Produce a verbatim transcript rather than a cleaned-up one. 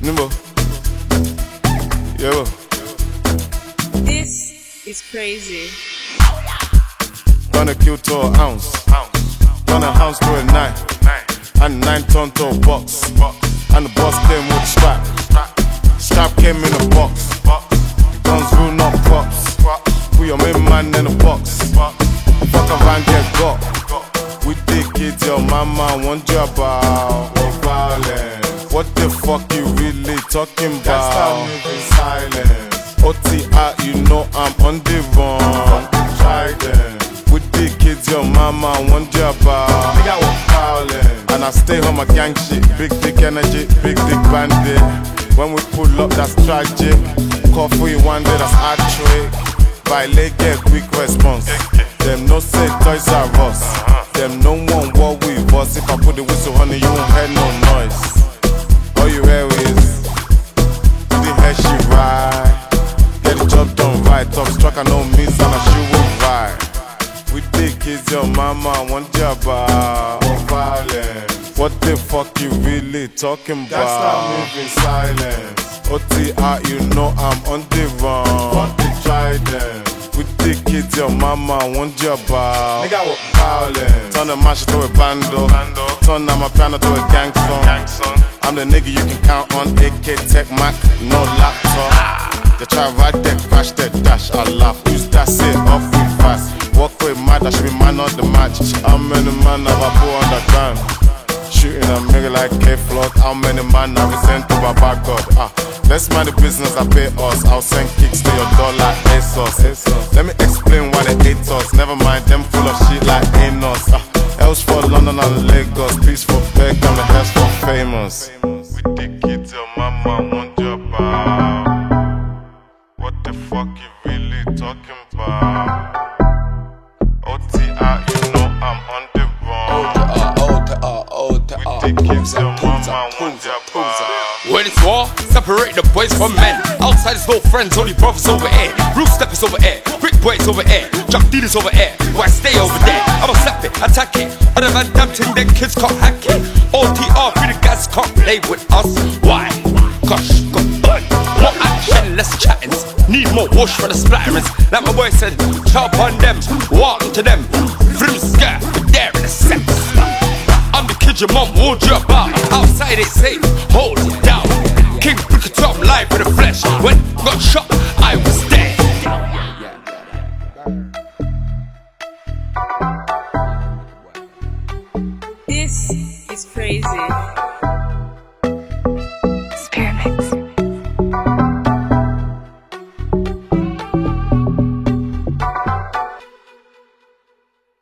Nimbo. Yeah. This is crazy. Gonna kill to an ounce. Gonna ounce to a nine. And nine ton to a box. And the boss came with a strap. Strap came in a box. Guns rule not props. Put your main man in a box. Fuck a van get got. We take it, your mama want you about violence. What the fuck you really talking about? Stop moving silence. O T R, you know I'm on the run. Try them. With the kids, your mama want you about. Nigga want violence. And I stay on my gang shit. Big dick energy, big dick bandit. When we pull up, that's tragic. Coffee one day, that's actually. By leg, get quick response. Them no say Toys R Us. Them no one what we was. If I put the whistle on it, you won't hear no noise. All you hear is you didn't hear she ride. Get the job done right. Top struck, I know me, son, and she will ride. We think kids, your mama want you about violence. What the fuck you really talking about? That's not moving silence. O T R, you know I'm on the run. Fuck the trident. We think kids, your mama want you about. Nigga what violence. Turn the mash to a bando. Turn on my piano to a gang song. I'm the nigga you can count on. A K Tech Mac, no laptop. They try ride that, crash that dash, I laugh. Use that, say off we fast. Walk with mad, I should be man on the match. How many man have I put on the ground? Shooting a nigga like K-Flood. How many man have we sent to Baba God? Ah, let's mind the business, I pay us. I'll send kicks to your door like ASOS. Let me explain why they hate us. Never mind, them full of shit like Anos. Ah, else for London and Lagos. Peaceful beg, I'm the hell's for famous. We take it till mama want your about. What the fuck you really talking about? O T R, you know I'm on the run. O T R, O T R, We take it till mama want your about. When it's war, separate the boys from men. Outside is no friends, only brothers over here. Roof steppers over here, brick boys over here, drug dealers over here. Why stay over there? I'ma slap it, attack it. Other man damn thing, then kids can't hack it. O T R, free the guys can't play with us. Why? Gosh, go burn. More action, less chattings. Need more wash for the splatterings. Like my boy said, chop on them, walk to them. Frim scare, there in the sex. I'm the kid your mom warned you about. Outside it's safe, hold it down. King Brick it up live in the flesh. When got shot, I was dead. This is crazy.